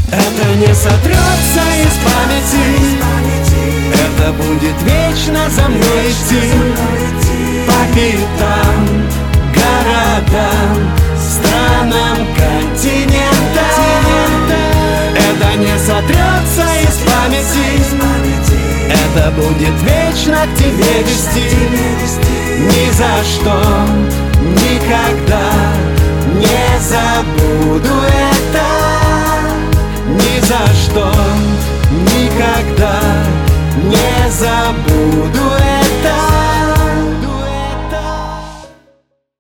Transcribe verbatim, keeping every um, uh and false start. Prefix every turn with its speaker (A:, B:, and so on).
A: Это не сотрется из памяти, это будет вечно за мной идти. По пятам, городам, странам, континентам. Это не сотрется из памяти, это будет вечно к тебе вести. Ни за что, никогда не забуду это. Ни за что, никогда не забуду это.